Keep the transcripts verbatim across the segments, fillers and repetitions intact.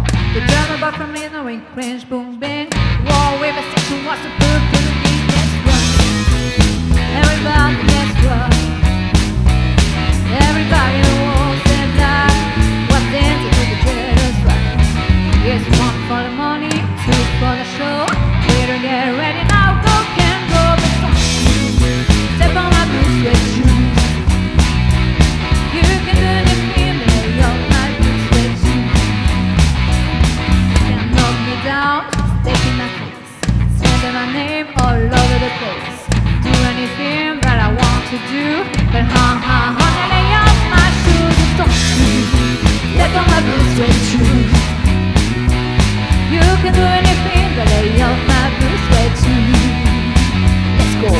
The drummer bar from in the ring, cringe, boom, bang. War with a section, what's the proof to the beat? Guess what? Everybody, guess what? Everybody walks and dies. What's dancing to the jealous right? Yes, one for the money, two for the show. Better get ready now, go can go. Step on my blue sweat shoes. You can do anything, lay on my blue sweat shoes. Can knock me down, step in my face, slander my name all over the place. Do anything that I want to do, but ha ha ha, lay on my shoes. Don't you step on my blue sweat shoes. You can do anything, but lay on my blue sweat shoes. Let's go.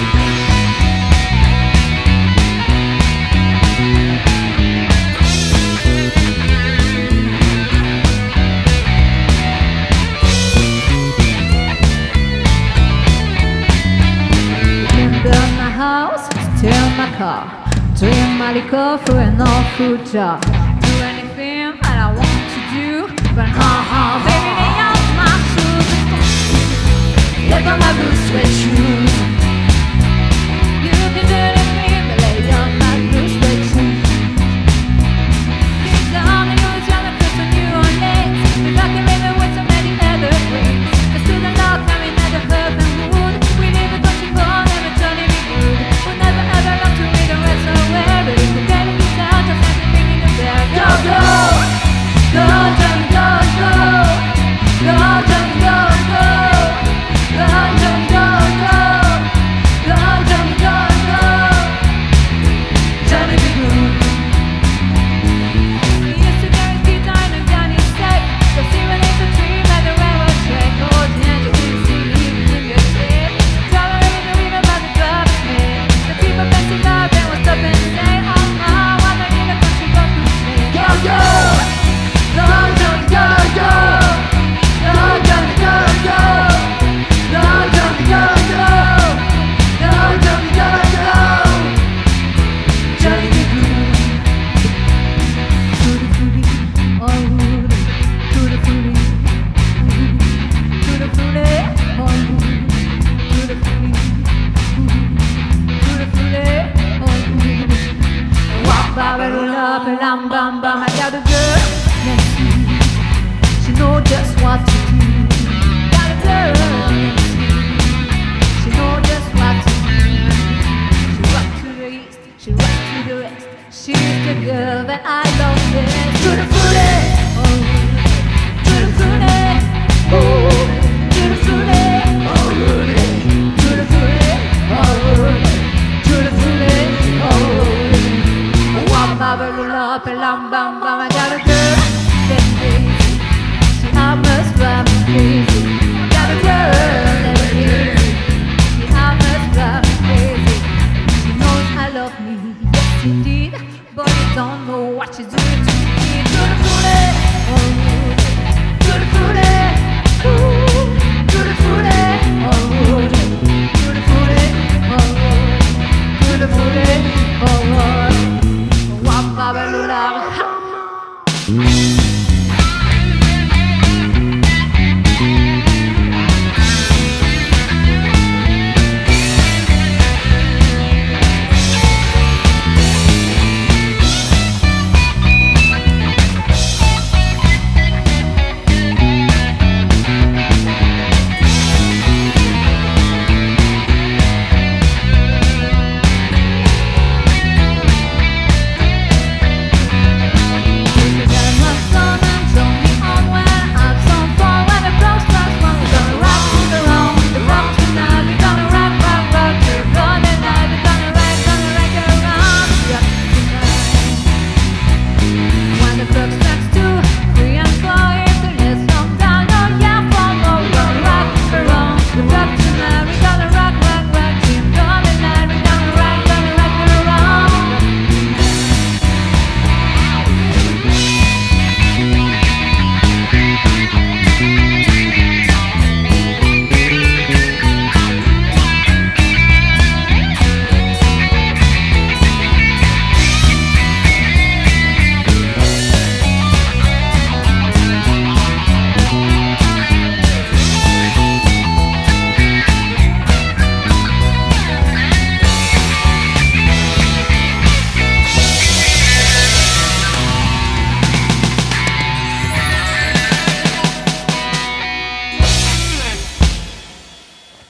Steal my car, drink my liquor for an off-food job. Do anything that I want to do, but ha ha, baby, lay off my shoes. Let on my blue sweat shoes. You can do anything, but lay off my blue sweat shoes. Kick down the news, you're the first on New Orleans. We're talking river with so many evergreens. The student dog coming at the urban mood. We live a country for never turning me good. We'll never ever love to read the rest of where it is. We're getting this out, just like the thing in the bag. Go, go! Go, Johnny, go, go! Go, Johnny, go, go! Go, Johnny, go, go! Go, Johnny, go, go! Johnny be good. We used to carry speed on and Johnny said, the simulator dream like the railroad track. Oh, the angel didn't see you in your sleep. Traveling in the river by the club is me. The people dancing up and was up and say, oh no, I'm not in the country, go to me. Go, go! Go, Johnny, go, go! Go, Johnny, go, go! Go, Johnny, go, go! Go, Johnny, go, go! Johnny be good. Tutti frutti, oh woody. Tutti frutti, tutti frutti, oh woody. Tutti frutti, tutti frutti, oh woody. Walk by, roll up, and lam bam bam. I got a girl next to me. She know just what to do. Got a girl next to me. She know just what to do. She rock to the east, she rock to the west. She's the girl that I